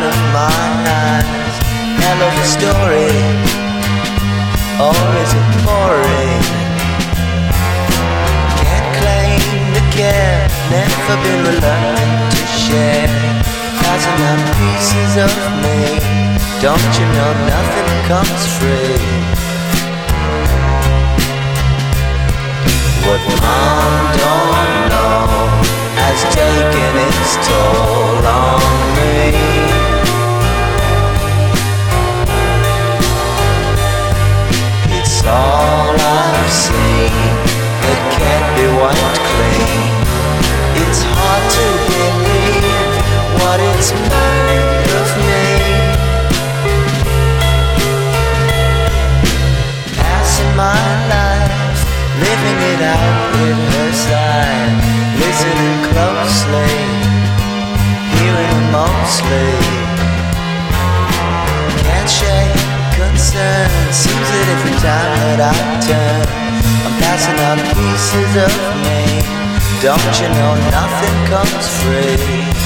of my eyes. Hell of a story, or is it boring? Can't claim to care, never been reluctant to share. Passing out pieces of me, don't you know nothing comes free? What mom don't know has taken its toll on me. It's all I've seen, it can't be wiped clean. It's hard to believe what it's made of me. Passing my life, living it out with her side, listening closely, hearing her mostly. Can't shake concern, seems that every time that I turn, I'm passing out pieces of me. Don't you know nothing comes free?